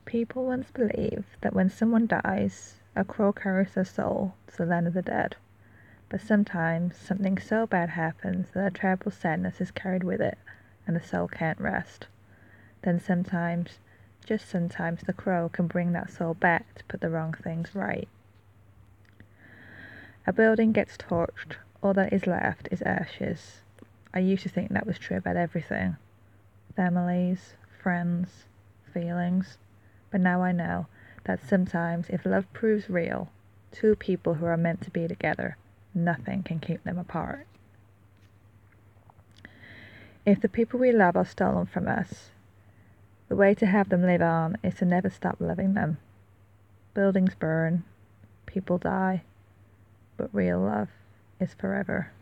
People once believed that when someone dies, a crow carries their soul to the land of the dead. But sometimes something so bad happens that a terrible sadness is carried with it, and the soul can't rest. Then sometimes, just sometimes, the crow can bring that soul back to put the wrong things right. A building gets torched, all that is left is ashes. I used to think that was true about everything. Families, friends, feelings. But now I know that sometimes if love proves real, two people who are meant to be together, nothing can keep them apart. If the people we love are stolen from us, the way to have them live on is to never stop loving them. Buildings burn, people die, but real love is forever.